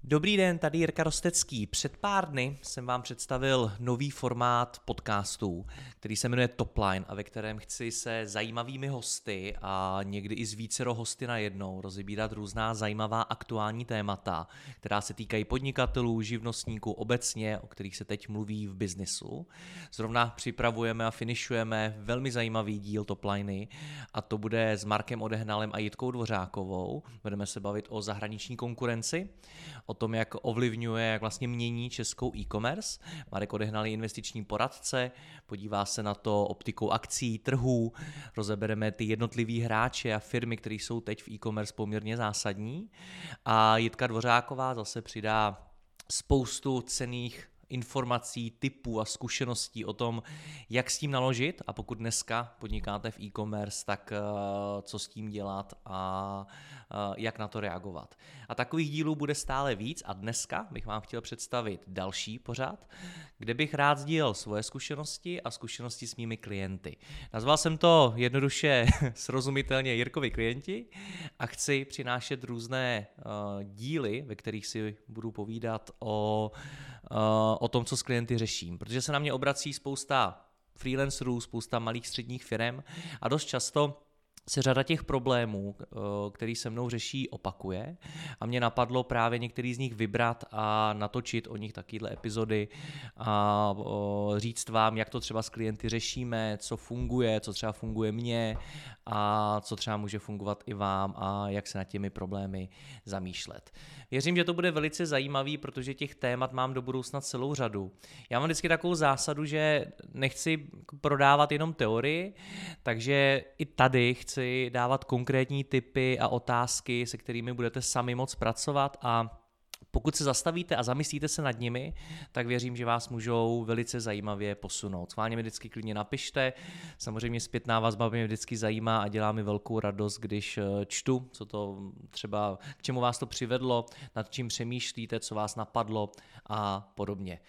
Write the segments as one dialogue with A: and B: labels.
A: Dobrý den, tady Jirka Rostecký. Před pár dny jsem vám představil nový formát podcastů, který se jmenuje Topline a ve kterém chci se zajímavými hosty a někdy i z vícero hosty najednou rozebírat různá zajímavá aktuální témata, která se týkají podnikatelů, živnostníků obecně, o kterých se teď mluví v biznisu. Zrovna připravujeme a finišujeme velmi zajímavý díl Topliny a to bude s Markem Odehnalem a Jitkou Dvořákovou. Budeme se bavit o zahraniční konkurenci, o tom, jak ovlivňuje, jak vlastně mění českou e-commerce. Marek Odehnal je investiční poradce, podívá se na to optikou akcí, trhů, rozebereme ty jednotlivý hráče a firmy, které jsou teď v e-commerce poměrně zásadní. A Jitka Dvořáková zase přidá spoustu cenných informací, tipů a zkušeností o tom, jak s tím naložit a pokud dneska podnikáte v e-commerce, tak co s tím dělat a jak na to reagovat. A takových dílů bude stále víc a dneska bych vám chtěl představit další pořad, kde bych rád sdílel svoje zkušenosti a zkušenosti s mými klienty. Nazval jsem to jednoduše srozumitelně Jirkovi klienti a chci přinášet různé díly, ve kterých si budu povídat o tom, co s klienty řeším, protože se na mě obrací spousta freelancerů, spousta malých středních firem a dost často se řada těch problémů, který se mnou řeší, opakuje a mě napadlo právě některý z nich vybrat a natočit o nich takovéhle epizody a říct vám, jak to třeba s klienty řešíme, co funguje, co třeba funguje mně a co třeba může fungovat i vám a jak se nad těmi problémy zamýšlet. Věřím, že to bude velice zajímavý, protože těch témat mám do budoucna celou řadu. Já mám vždycky takovou zásadu, že nechci prodávat jenom teorii, takže i tady chci dávat konkrétní tipy a otázky, se kterými budete sami moc pracovat a pokud se zastavíte a zamyslíte se nad nimi, tak věřím, že vás můžou velice zajímavě posunout. Schválně mi vždycky klidně napište, samozřejmě zpětná vazba mě vždycky zajímá a dělá mi velkou radost, když čtu, co to třeba, k čemu vás to přivedlo, nad čím přemýšlíte, co vás napadlo a podobně.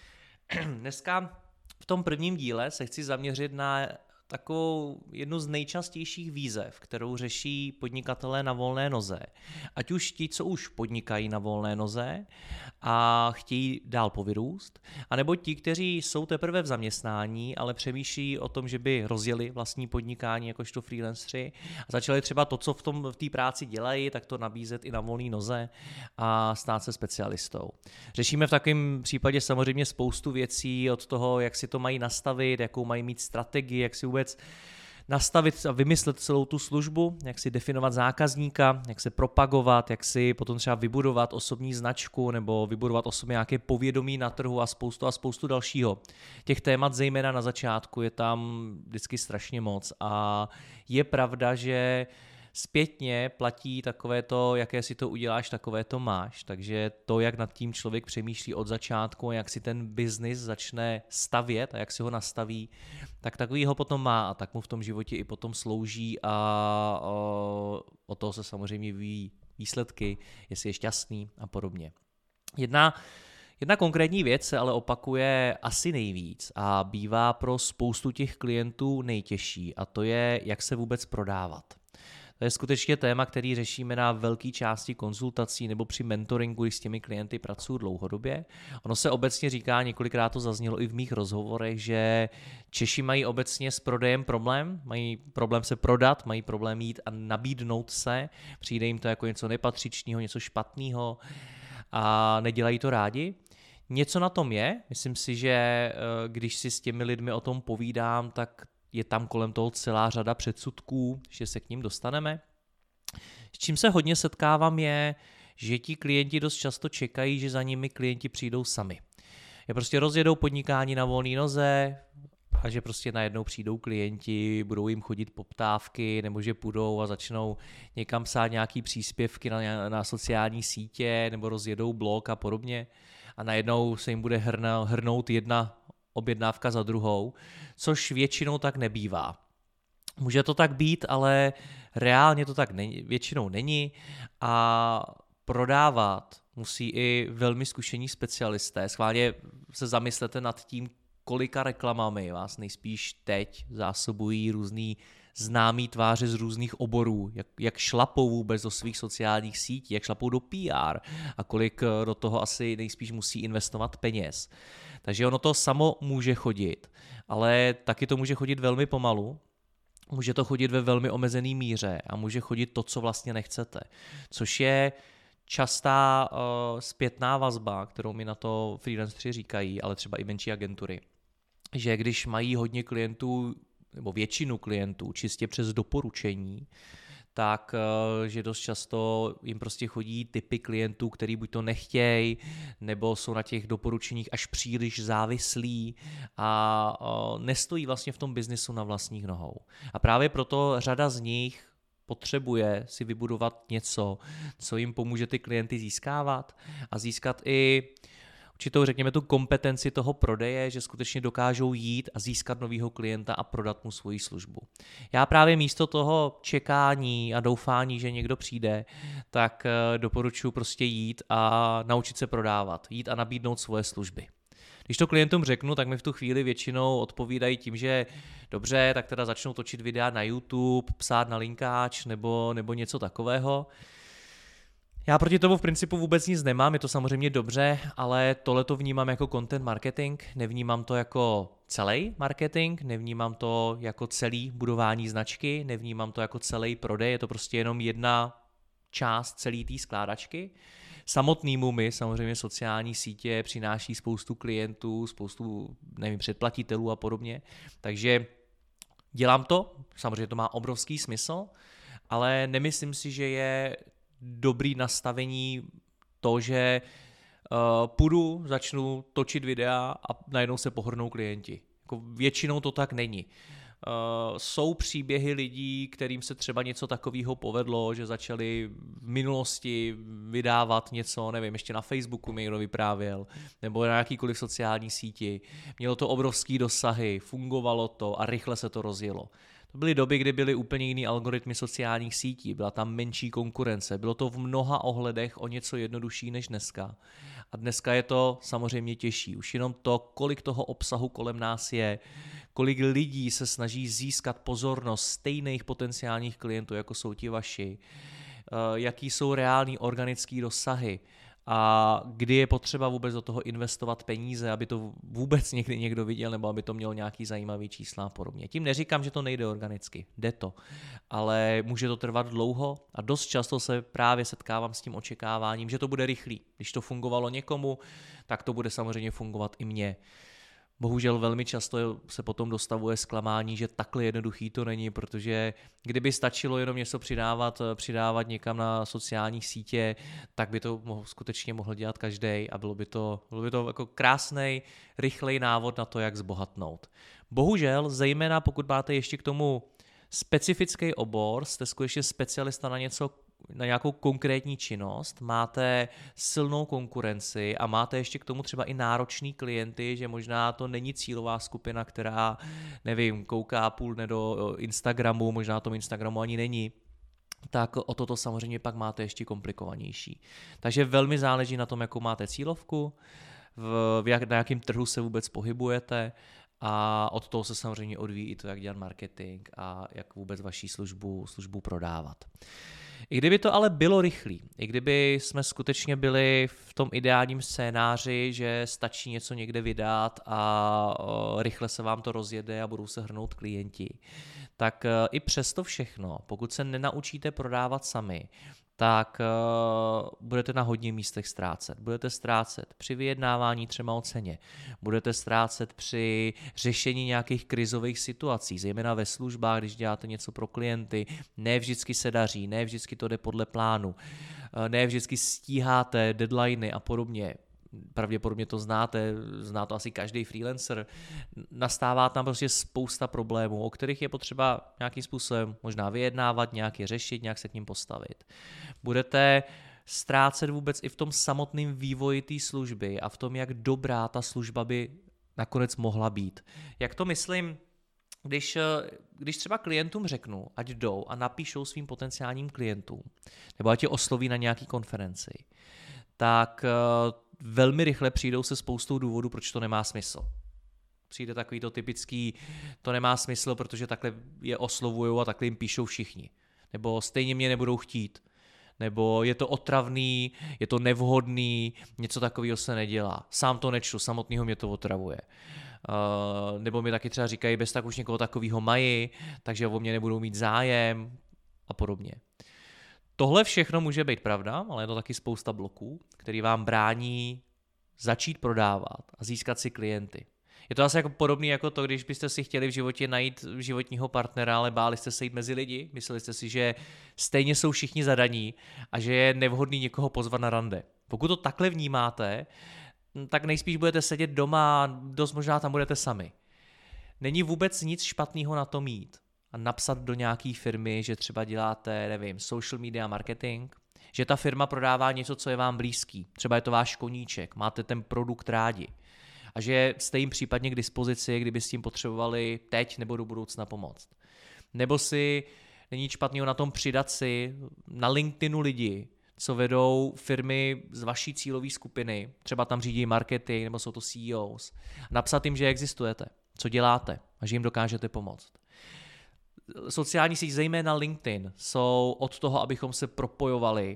A: Dneska v tom prvním díle se chci zaměřit na takovou jednu z nejčastějších výzev, kterou řeší podnikatelé na volné noze. Ať už ti, co už podnikají na volné noze a chtějí dál povyrůst, anebo ti, kteří jsou teprve v zaměstnání, ale přemýšlí o tom, že by rozjeli vlastní podnikání jakožto freelanceri a začali třeba to, co v té práci dělají, tak to nabízet i na volné noze a stát se specialistou. Řešíme v takovém případě samozřejmě spoustu věcí od toho, jak si to mají nastavit, jakou mají mít strategii, jak si vůbec nastavit a vymyslet celou tu službu, jak si definovat zákazníka, jak se propagovat, jak si potom třeba vybudovat osobní značku nebo vybudovat osobně nějaké povědomí na trhu a spoustu dalšího. Těch témat zejména na začátku je tam vždycky strašně moc a je pravda, že zpětně platí takové to, jaké si to uděláš, takové to máš. Takže to, jak nad tím člověk přemýšlí od začátku, jak si ten biznis začne stavět a jak si ho nastaví, tak takový ho potom má a tak mu v tom životě i potom slouží a o toho se samozřejmě vyvíjí výsledky, jestli je šťastný a podobně. Jedna konkrétní věc se ale opakuje asi nejvíc a bývá pro spoustu těch klientů nejtěžší a to je, jak se vůbec prodávat. To je skutečně téma, který řešíme na velké části konzultací nebo při mentoringu, když s těmi klienty pracuji dlouhodobě. Ono se obecně říká, několikrát to zaznělo i v mých rozhovorech, že Češi mají obecně s prodejem problém, mají problém se prodat, mají problém jít a nabídnout se, přijde jim to jako něco nepatřičného, něco špatného a nedělají to rádi. Něco na tom je, myslím si, že když si s těmi lidmi o tom povídám, tak je tam kolem toho celá řada předsudků, že se k ním dostaneme. S čím se hodně setkávám je, že ti klienti dost často čekají, že za nimi klienti přijdou sami. Je prostě rozjedou podnikání na volné noze a že prostě najednou přijdou klienti, budou jim chodit poptávky nebo že půjdou a začnou někam psát nějaký příspěvky na sociální sítě nebo rozjedou blog a podobně a najednou se jim bude hrnout jedna objednávka za druhou, což většinou tak nebývá. Může to tak být, ale reálně to tak většinou není a prodávat musí i velmi zkušení specialisté. Schválně se zamyslete nad tím, kolika reklamami vás nejspíš teď zásobují různý známý tváře z různých oborů, jak šlapou vůbec do svých sociálních sítí, jak šlapou do PR a kolik do toho asi nejspíš musí investovat peněz. Takže ono to samo může chodit, ale taky to může chodit velmi pomalu, může to chodit ve velmi omezený míře a může chodit to, co vlastně nechcete, což je častá zpětná vazba, kterou mi na to freelanceri říkají, ale třeba i menší agentury, že když mají hodně klientů nebo většinu klientů čistě přes doporučení, tak že dost často jim prostě chodí typy klientů, který buď to nechtějí, nebo jsou na těch doporučeních až příliš závislí a nestojí vlastně v tom biznisu na vlastních nohou. A právě proto řada z nich potřebuje si vybudovat něco, co jim pomůže ty klienty získávat a získat i určitou, řekněme, tu kompetenci toho prodeje, že skutečně dokážou jít a získat nového klienta a prodat mu svoji službu. Já právě místo toho čekání a doufání, že někdo přijde, tak doporučuji prostě jít a naučit se prodávat, jít a nabídnout svoje služby. Když to klientům řeknu, tak mi v tu chvíli většinou odpovídají tím, že dobře, tak teda začnou točit videa na YouTube, psát na linkáč nebo něco takového. Já proti tomu v principu vůbec nic nemám, je to samozřejmě dobře, ale tohle to vnímám jako content marketing, nevnímám to jako celý marketing, nevnímám to jako celý budování značky, nevnímám to jako celý prodej, je to prostě jenom jedna část celé té skládačky. Samotnému mi samozřejmě sociální sítě přináší spoustu klientů, spoustu předplatitelů a podobně, takže dělám to, samozřejmě to má obrovský smysl, ale nemyslím si, že je dobrý nastavení to, že půjdu, začnu točit videa a najednou se pohrnou klienti. Jako většinou to tak není. Jsou příběhy lidí, kterým se třeba něco takového povedlo, že začali v minulosti vydávat něco, nevím, ještě na Facebooku mi někdo vyprávěl, nebo na jakýkoliv sociální síti. Mělo to obrovský dosahy, fungovalo to a rychle se to rozjelo. To byly doby, kdy byly úplně jiný algoritmy sociálních sítí, byla tam menší konkurence, bylo to v mnoha ohledech o něco jednodušší než dneska. A dneska je to samozřejmě těžší. Už jenom to, kolik toho obsahu kolem nás je, kolik lidí se snaží získat pozornost stejných potenciálních klientů, jako jsou ti vaši, jaký jsou reální organické dosahy a kdy je potřeba vůbec do toho investovat peníze, aby to vůbec někdy někdo viděl nebo aby to mělo nějaký zajímavý čísla a podobně. Tím neříkám, že to nejde organicky, jde to, ale může to trvat dlouho a dost často se právě setkávám s tím očekáváním, že to bude rychlý. Když to fungovalo někomu, tak to bude samozřejmě fungovat i mně. Bohužel velmi často se potom dostavuje zklamání, že takhle jednoduchý to není, protože kdyby stačilo jenom něco přidávat někam na sociální sítě, tak by to skutečně mohl dělat každý a bylo by to jako krásný, rychlej návod na to, jak zbohatnout. Bohužel, zejména pokud máte ještě k tomu specifický obor, jste skutečně specialista na nějakou konkrétní činnost, máte silnou konkurenci a máte ještě k tomu třeba i náročný klienty, že možná to není cílová skupina, která, nevím, kouká půl dne do Instagramu, možná tom Instagramu ani není, tak o toto samozřejmě pak máte ještě komplikovanější. Takže velmi záleží na tom, jakou máte cílovku, na jakém trhu se vůbec pohybujete a od toho se samozřejmě odvíjí i to, jak dělat marketing a jak vůbec vaši službu prodávat. I kdyby to ale bylo rychlý, i kdyby jsme skutečně byli v tom ideálním scénáři, že stačí něco někde vydat a rychle se vám to rozjede a budou se hrnout klienti, tak i přesto všechno, pokud se nenaučíte prodávat sami, tak budete na hodně místech ztrácet. Budete ztrácet při vyjednávání třeba o ceně, budete ztrácet při řešení nějakých krizových situací, zejména ve službách, když děláte něco pro klienty, ne vždycky se daří, ne vždycky to jde podle plánu, ne vždycky stíháte deadliny a podobně. Pravděpodobně to zná to asi každý freelancer, nastává tam prostě spousta problémů, o kterých je potřeba nějakým způsobem možná vyjednávat, nějak je řešit, nějak se k ním postavit. Budete ztrácet vůbec i v tom samotném vývoji té služby a v tom, jak dobrá ta služba by nakonec mohla být. Jak to myslím, když třeba klientům řeknu, ať jdou a napíšou svým potenciálním klientům, nebo ať je osloví na nějaký konferenci, tak velmi rychle přijdou se spoustou důvodů, proč to nemá smysl. Přijde takový to typický, to nemá smysl, protože takhle je oslovujou a takhle jim píšou všichni. Nebo stejně mě nebudou chtít. Nebo je to otravný, je to nevhodný, něco takového se nedělá. Sám to nečtu, samotného mě to otravuje. Nebo mi taky třeba říkají, bez tak už někoho takového mají, takže o mě nebudou mít zájem a podobně. Tohle všechno může být pravda, ale je to taky spousta bloků, který vám brání začít prodávat a získat si klienty. Je to asi jako podobné jako to, když byste si chtěli v životě najít životního partnera, ale báli jste se jít mezi lidi, mysleli jste si, že stejně jsou všichni zadaní a že je nevhodný někoho pozvat na rande. Pokud to takhle vnímáte, tak nejspíš budete sedět doma a dost možná tam budete sami. Není vůbec nic špatného na to mít a napsat do nějaký firmy, že třeba děláte, nevím, social media marketing, že ta firma prodává něco, co je vám blízký. Třeba je to váš koníček, máte ten produkt rádi. A že jste jim případně k dispozici, kdyby s tím potřebovali teď nebo do budoucna pomoct. Nebo si není špatného na tom přidat si na LinkedInu lidi, co vedou firmy z vaší cílové skupiny, třeba tam řídí marketing nebo jsou to CEOs, napsat jim, že existujete, co děláte a že jim dokážete pomoct. Sociální síť, zejména LinkedIn, jsou od toho, abychom se propojovali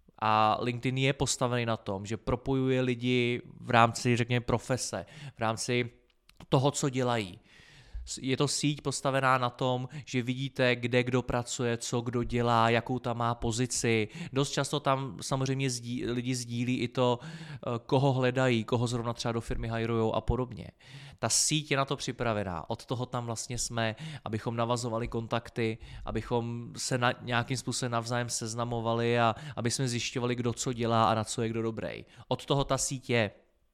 A: a LinkedIn je postavený na tom, že propojuje lidi v rámci, řekněme, profese, v rámci toho, co dělají. Je to síť postavená na tom, že vidíte, kde kdo pracuje, co kdo dělá, jakou tam má pozici. Dost často tam samozřejmě lidi sdílí i to, koho hledají, koho zrovna třeba do firmy hajrujou a podobně. Ta síť je na to připravená. Od toho tam vlastně jsme, abychom navazovali kontakty, abychom se nějakým způsobem navzájem seznamovali a aby jsme zjišťovali, kdo co dělá a na co je kdo dobrý. Od toho ta síť je.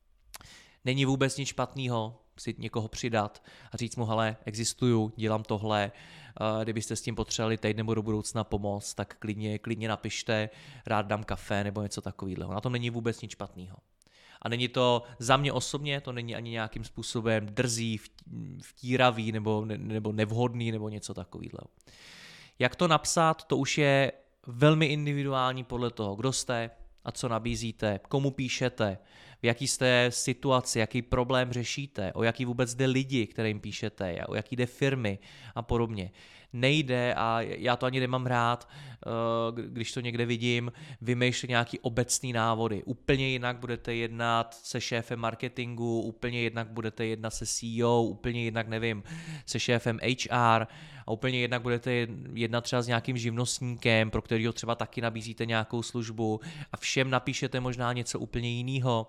A: Není vůbec nic špatného si někoho přidat a říct mu, hele, existuju, dělám tohle, kdybyste s tím potřebovali teď nebo do budoucna pomoct, tak klidně napište, rád dám kafe nebo něco takového. Na tom není vůbec nic špatného. A není to za mě osobně, to není ani nějakým způsobem drzý, vtíravý nebo nevhodný nebo něco takového. Jak to napsat, to už je velmi individuální podle toho, kdo jste a co nabízíte, komu píšete, v jaký jste situaci, jaký problém řešíte, o jaký vůbec jde lidi, kterým píšete, o jaký jde firmy a podobně. Nejde, a já to ani nemám rád, když to někde vidím, vymýšlet nějaký obecný návody. Úplně jinak budete jednat se šéfem marketingu, úplně jinak budete jednat se CEO, úplně jinak, nevím, se šéfem HR a úplně jinak budete jednat třeba s nějakým živnostníkem, pro kterého třeba taky nabízíte nějakou službu a všem napíšete možná něco úplně jiného.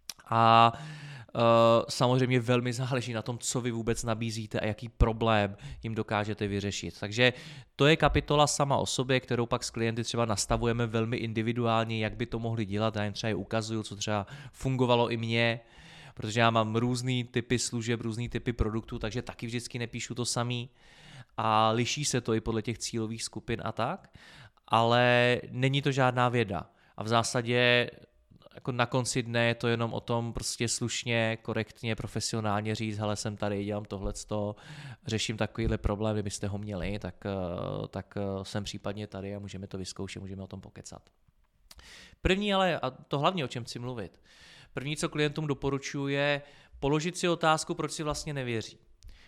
A: A samozřejmě velmi záleží na tom, co vy vůbec nabízíte a jaký problém jim dokážete vyřešit. Takže to je kapitola sama o sobě, kterou pak s klienty třeba nastavujeme velmi individuálně, jak by to mohli dělat. Já jim třeba ukazuju, co třeba fungovalo i mně, protože já mám různý typy služeb, různý typy produktů, takže taky vždycky nepíšu to samý a liší se to i podle těch cílových skupin a tak, ale není to žádná věda. A v zásadě jako na konci dne je to jenom o tom prostě slušně, korektně, profesionálně říct, hele, jsem tady, dělám tohleto, řeším takovýhle problém, kdybyste ho měli, tak jsem případně tady a můžeme to vyzkoušet, můžeme o tom pokecat. První ale, a to hlavně o čem chci mluvit, první, co klientům doporučuji, je položit si otázku, proč si vlastně nevěří.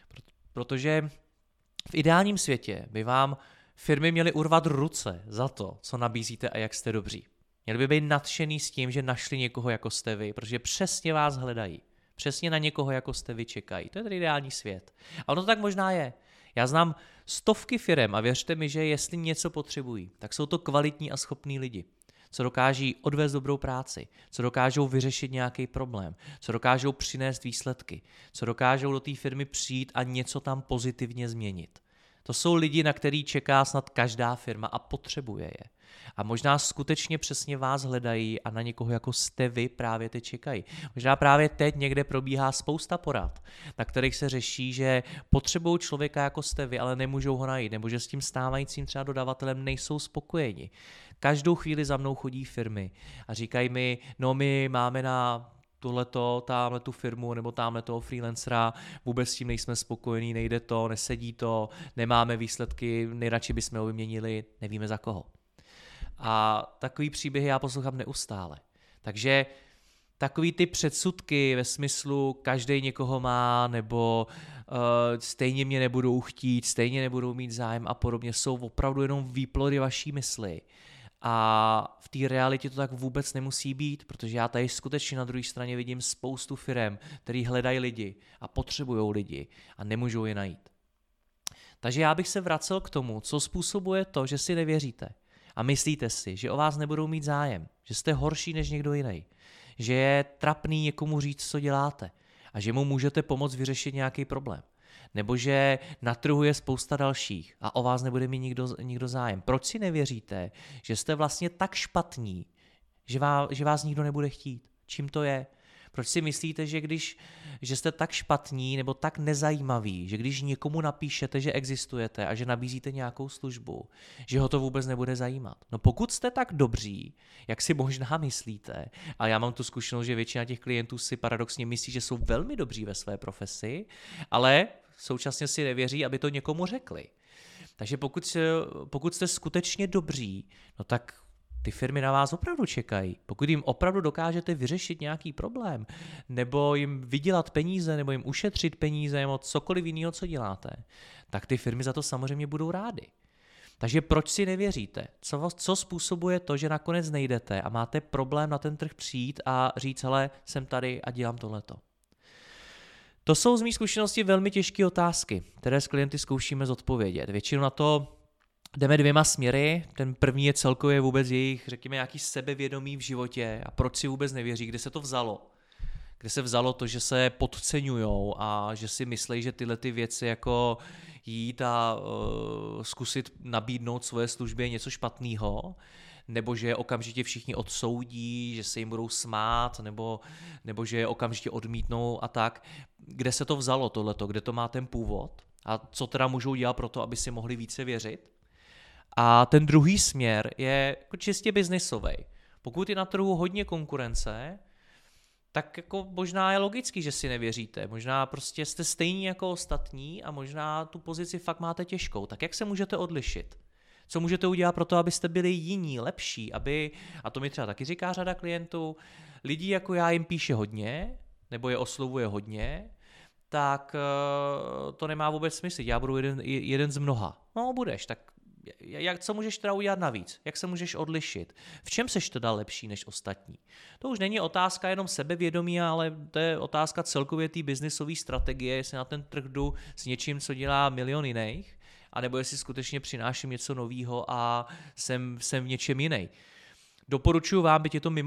A: Protože v ideálním světě by vám firmy měly urvat ruce za to, co nabízíte a jak jste dobří. Měli by být nadšený s tím, že našli někoho jako jste vy, protože přesně vás hledají. Přesně na někoho jako jste vy čekají. To je ten ideální svět. A ono to tak možná je. Já znám stovky firem a věřte mi, že jestli něco potřebují, tak jsou to kvalitní a schopní lidi, co dokáží odvést dobrou práci, co dokážou vyřešit nějaký problém, co dokážou přinést výsledky, co dokážou do té firmy přijít a něco tam pozitivně změnit. To jsou lidi, na který čeká snad každá firma a potřebuje je. A možná skutečně přesně vás hledají a na někoho jako jste vy právě teď čekají. Možná právě teď někde probíhá spousta porad, na kterých se řeší, že potřebují člověka jako jste vy, ale nemůžou ho najít, nebo že s tím stávajícím třeba dodavatelem nejsou spokojeni. Každou chvíli za mnou chodí firmy a říkají mi, no my máme na tamhle tu firmu nebo tamhle toho freelancera, vůbec s tím nejsme spokojení, nejde to, nesedí to, nemáme výsledky, nejradši bychom ho vyměnili, nevíme za koho. A takový příběhy já poslouchám neustále. Takže takový ty předsudky ve smyslu každej někoho má, nebo stejně mě nebudou chtít, stejně nebudou mít zájem a podobně, jsou opravdu jenom výplody vaší mysli. A v té realitě to tak vůbec nemusí být, protože já tady skutečně na druhé straně vidím spoustu firem, který hledají lidi a potřebují lidi a nemůžou je najít. Takže já bych se vracel k tomu, co způsobuje to, že si nevěříte a myslíte si, že o vás nebudou mít zájem, že jste horší než někdo jiný, že je trapný někomu říct, co děláte a že mu můžete pomoct vyřešit nějaký problém. Nebo že na trhu je spousta dalších a o vás nebude mít nikdo zájem. Proč si nevěříte, že jste vlastně tak špatní, že vás nikdo nebude chtít? Čím to je? Proč si myslíte, že jste tak špatní nebo tak nezajímaví, že když někomu napíšete, že existujete a že nabízíte nějakou službu, že ho to vůbec nebude zajímat? No pokud jste tak dobří, jak si možná myslíte, a já mám tu zkušenost, že většina těch klientů si paradoxně myslí, že jsou velmi dobří ve své profesi, ale současně si nevěří, aby to někomu řekli. Takže pokud jste skutečně dobří, no tak ty firmy na vás opravdu čekají. Pokud jim opravdu dokážete vyřešit nějaký problém, nebo jim vydělat peníze, nebo jim ušetřit peníze, nebo cokoliv jiného, co děláte, tak ty firmy za to samozřejmě budou rády. Takže proč si nevěříte? Co způsobuje to, že nakonec nejdete a máte problém na ten trh přijít a říct, hele, jsem tady a dělám tohleto? To jsou z mých zkušeností velmi těžké otázky, které s klienty zkoušíme zodpovědět. Většinou na to jdeme dvěma směry. Ten první je celkově vůbec jejich, řekněme, nějaký sebevědomí v životě a proč si vůbec nevěří, kde se to vzalo. Kde se vzalo to, že se podceňujou a že si myslí, že tyhle ty věci jako jít a zkusit nabídnout svoje službě je něco špatného, nebo že je okamžitě všichni odsoudí, že se jim budou smát, nebo že je okamžitě odmítnou a tak. Kde se to vzalo tohleto, kde to má ten původ a co teda můžou dělat pro to, aby si mohli více věřit. A ten druhý směr je jako čistě biznisový. Pokud je na trhu hodně konkurence, tak jako možná je logický, že si nevěříte. Možná prostě jste stejní jako ostatní a možná tu pozici fakt máte těžkou. Tak jak se můžete odlišit? Co můžete udělat pro to, abyste byli jiní, lepší, a to mi třeba taky říká řada klientů, lidí jako já jim píše hodně, nebo je oslovuje hodně, tak to nemá vůbec smysl. Já budu jeden z mnoha. No budeš, tak co můžeš teda udělat navíc? Jak se můžeš odlišit? V čem seš teda lepší než ostatní? To už není otázka jenom sebevědomí, ale to je otázka celkově té biznisové strategie, jestli na ten trh jdu s něčím, co dělá milion jiných, anebo jestli skutečně přináším něco nového a jsem v něčem jiný. Doporučuji vám, byť je to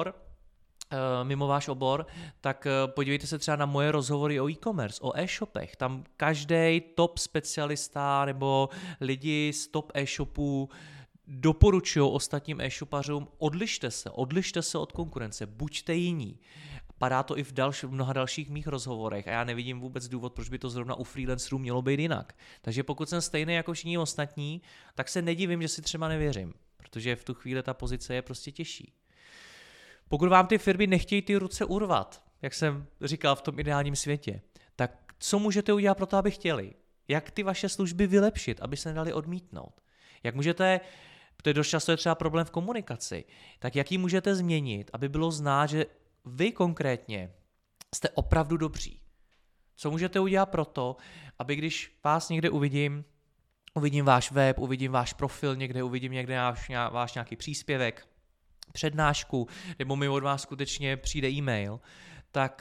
A: mimo váš obor, tak podívejte se třeba na moje rozhovory o e-commerce, o e-shopech. Tam každý top specialista nebo lidi z top e-shopů doporučují ostatním e-shopařům, odlište se od konkurence, buďte jiní. Padá to i v mnoha dalších mých rozhovorech a já nevidím vůbec důvod, proč by to zrovna u freelancerů mělo být jinak. Takže pokud jsem stejný jako všichni ostatní, tak se nedivím, že si třeba nevěřím, protože v tu chvíli ta pozice je prostě těžší. Pokud vám ty firmy nechtějí ty ruce urvat, jak jsem říkal v tom ideálním světě, tak co můžete udělat pro to, aby chtěli? Jak ty vaše služby vylepšit, aby se nedali odmítnout? Jak můžete, protože dost často je třeba problém v komunikaci, tak jak ji můžete změnit, aby bylo znát, že vy konkrétně jste opravdu dobří? Co můžete udělat pro to, aby když vás někde uvidím váš web, uvidím váš profil někde, uvidím někde váš nějaký příspěvek, přednášku, nebo mi od vás skutečně přijde e-mail, tak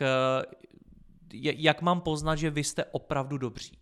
A: jak mám poznat, že vy jste opravdu dobří?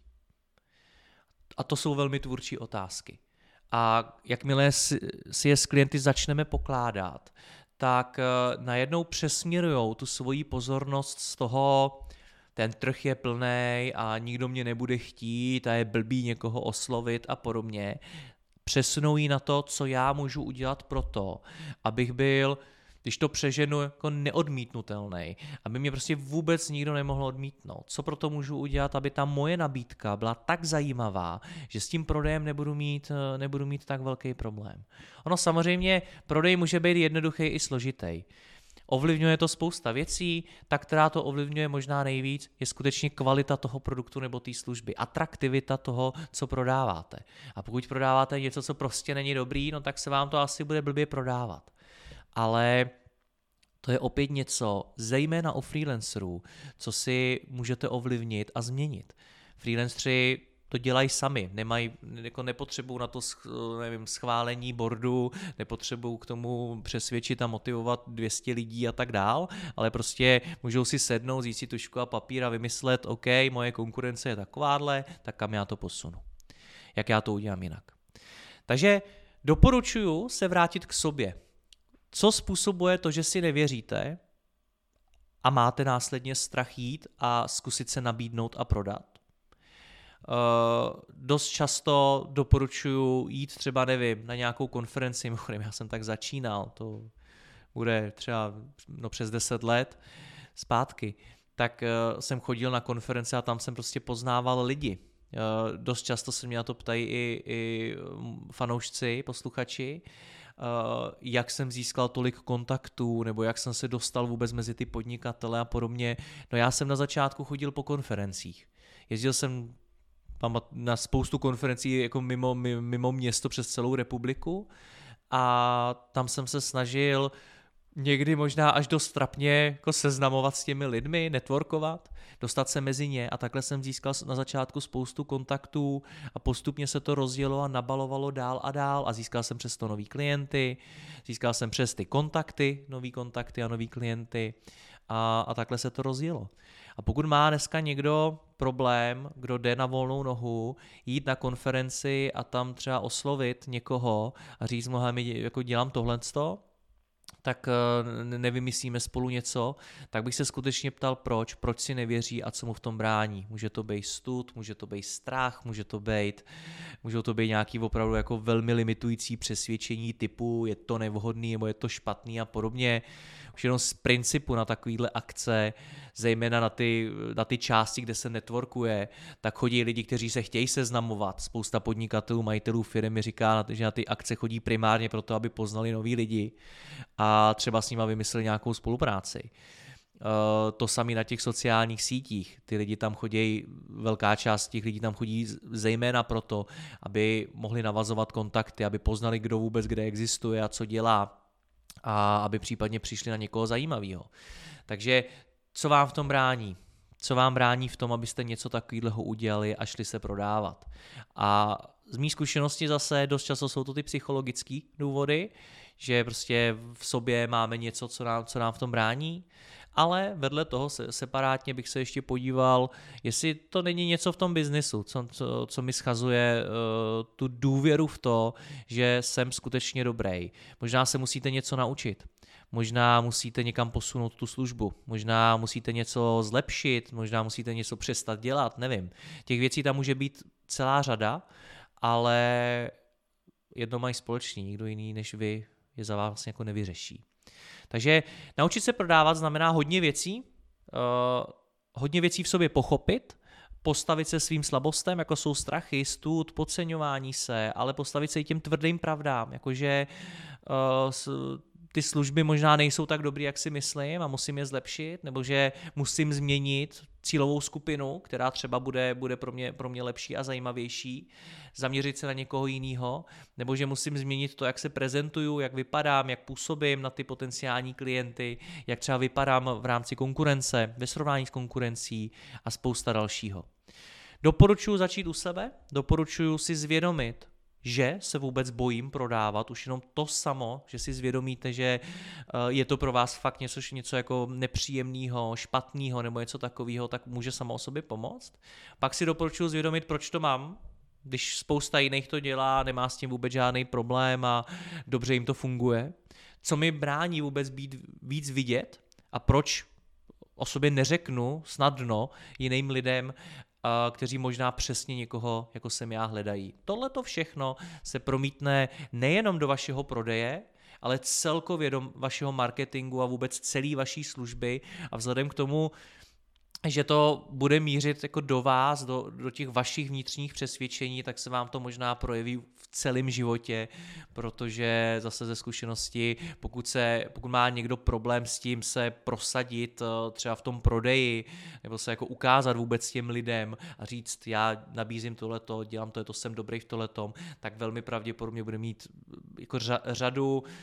A: A to jsou velmi tvůrčí otázky. A jakmile si je s klienty začneme pokládat, tak najednou přesměrujou tu svoji pozornost z toho, ten trh je plnej a nikdo mě nebude chtít a je blbý někoho oslovit a podobně, přesunou ji na to, co já můžu udělat pro to, abych byl, když to přeženu, jako neodmítnutelný, aby mě prostě vůbec nikdo nemohl odmítnout. Co pro to můžu udělat, aby ta moje nabídka byla tak zajímavá, že s tím prodejem nebudu mít tak velký problém. Ono samozřejmě, prodej může být jednoduchý i složitý. Ovlivňuje to spousta věcí, ta, která to ovlivňuje možná nejvíc, je skutečně kvalita toho produktu nebo té služby, atraktivita toho, co prodáváte. A pokud prodáváte něco, co prostě není dobrý, no tak se vám to asi bude blbě prodávat. Ale To je opět něco, zejména u freelancerů, co si můžete ovlivnit a změnit. Freelanceri to dělají sami, nepotřebují na to schválení boardu, nepotřebují k tomu přesvědčit a motivovat 200 lidí a tak dál, ale prostě můžou si sednout, vzít si tužku a papír a vymyslet, OK, moje konkurence je takováhle, tak kam já to posunu. Jak já to udělám jinak. Takže doporučuji se vrátit k sobě. Co způsobuje to, že si nevěříte a máte následně strach jít a zkusit se nabídnout a prodat? Dost často doporučuji jít třeba, nevím, na nějakou konferenci, mimochodem já jsem tak začínal, to bude třeba přes 10 let zpátky, tak jsem chodil na konference a tam jsem prostě poznával lidi. Dost často se mě na to ptají i fanoušci, posluchači, jak jsem získal tolik kontaktů, nebo jak jsem se dostal vůbec mezi ty podnikatele a podobně. No já jsem na začátku chodil po konferencích. Jezdil jsem na spoustu konferencí jako mimo město přes celou republiku a tam jsem se snažil někdy možná až dost trapně jako seznamovat s těmi lidmi, networkovat, dostat se mezi ně a takhle jsem získal na začátku spoustu kontaktů a postupně se to rozjelo a nabalovalo dál a získal jsem přes to nový klienty, získal jsem přes ty kontakty, nový kontakty a nový klienty a takhle se to rozjelo. A pokud má dneska někdo problém, kdo jde na volnou nohu, jít na konferenci a tam třeba oslovit někoho a říct mu, jako dělám tohleto, tak nevymyslíme spolu něco, tak bych se skutečně ptal proč si nevěří a co mu v tom brání. Může to být stud, může to být strach, můžou to být nějaký opravdu jako velmi limitující přesvědčení typu je to nevhodný nebo je to špatný a podobně. Už jenom z principu na takovýhle akce, zejména na ty části, kde se networkuje, tak chodí lidi, kteří se chtějí seznamovat. Spousta podnikatelů, majitelů firmy říká, že na ty akce chodí primárně proto, aby poznali nový lidi a třeba s nima vymysleli nějakou spolupráci. To samé na těch sociálních sítích. Ty lidi tam chodí, velká část těch lidí tam chodí zejména proto, aby mohli navazovat kontakty, aby poznali, kdo vůbec kde existuje a co dělá a aby případně přišli na někoho zajímavého. Takže co vám v tom brání? Co vám brání v tom, abyste něco takového udělali a šli se prodávat? A z mých zkušenosti zase dost často jsou to ty psychologické důvody, že prostě v sobě máme něco, co nám v tom brání, ale vedle toho separátně bych se ještě podíval, jestli to není něco v tom biznisu, co mi schazuje tu důvěru v to, že jsem skutečně dobrý. Možná se musíte něco naučit, možná musíte někam posunout tu službu, možná musíte něco zlepšit, možná musíte něco přestat dělat, nevím. Těch věcí tam může být celá řada, ale jedno mají společný, nikdo jiný než vy je za vás vlastně jako nevyřeší. Takže naučit se prodávat znamená hodně věcí v sobě pochopit, postavit se svým slabostem, jako jsou strachy, stud, podceňování se, ale postavit se i těm tvrdým pravdám, jakože ty služby možná nejsou tak dobrý, jak si myslím a musím je zlepšit, nebo že musím změnit cílovou skupinu, která třeba bude pro mě lepší a zajímavější, zaměřit se na někoho jiného, nebo že musím změnit to, jak se prezentuju, jak vypadám, jak působím na ty potenciální klienty, jak třeba vypadám v rámci konkurence, ve srovnání s konkurencí a spousta dalšího. Doporučuji začít u sebe, doporučuji si zvědomit, že se vůbec bojím prodávat, už jenom to samo, že si zvědomíte, že je to pro vás fakt něco jako nepříjemného, špatného nebo něco takového, tak může samo o sobě pomoct. Pak si doporučuji zvědomit, proč to mám, když spousta jiných to dělá, nemá s tím vůbec žádný problém a dobře jim to funguje. Co mi brání vůbec být víc vidět a proč o sobě neřeknu snadno jiným lidem, kteří možná přesně někoho, jako jsem já, hledají. Tohle to všechno se promítne nejenom do vašeho prodeje, ale celkově do vašeho marketingu a vůbec celé vaší služby a vzhledem k tomu, že to bude mířit jako do vás, do těch vašich vnitřních přesvědčení, tak se vám to možná projeví v celém životě, protože zase ze zkušenosti, pokud má někdo problém s tím se prosadit třeba v tom prodeji, nebo se jako ukázat vůbec těm lidem a říct, já nabízím tohleto, dělám tohleto, jsem dobrý v tohletom, tak velmi pravděpodobně bude mít jako řadu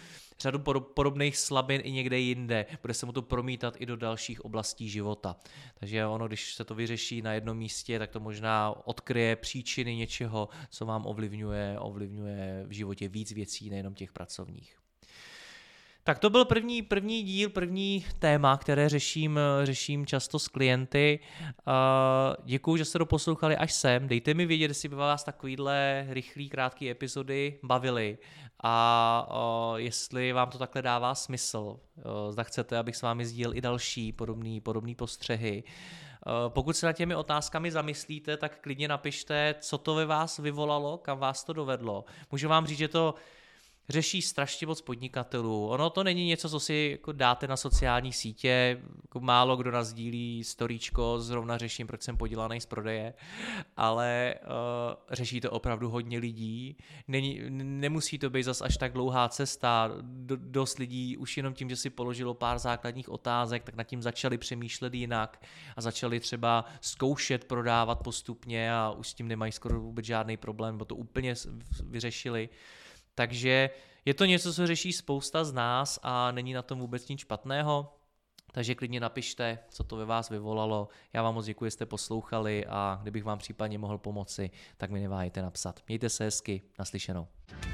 A: řadu podobných slabin i někde jinde. Bude se mu to promítat i do dalších oblastí života. Takže ono, když se to vyřeší na jednom místě, tak to možná odkryje příčiny něčeho, co vám ovlivňuje v životě víc věcí, nejenom těch pracovních. Tak to byl první díl, první téma, které řeším často s klienty. Děkuju, že jste to poslouchali až sem. Dejte mi vědět, jestli by vás takovýhle rychlý, krátký epizody bavily a jestli vám to takhle dává smysl. Zda chcete, abych s vámi sdílel i další podobný postřehy. Pokud se nad těmi otázkami zamyslíte, tak klidně napište, co to ve vás vyvolalo, kam vás to dovedlo. Můžu vám říct, že to řeší strašně moc podnikatelů. Ono to není něco, co si jako dáte na sociální sítě, jako málo kdo nasdílí storíčko, zrovna řeším, proč jsem podělaný z prodeje, ale řeší to opravdu hodně lidí. Nemusí to být zas až tak dlouhá cesta. Dost lidí už jenom tím, že si položilo pár základních otázek, tak nad tím začali přemýšlet jinak a začali třeba zkoušet prodávat postupně a už s tím nemají skoro vůbec žádný problém, bo to úplně vyřešili. Takže je to něco, co řeší spousta z nás a není na tom vůbec nic špatného, takže klidně napište, co to ve vás vyvolalo. Já vám moc děkuji, že jste poslouchali a kdybych vám případně mohl pomoci, tak mi neváhejte napsat. Mějte se hezky, naslyšenou.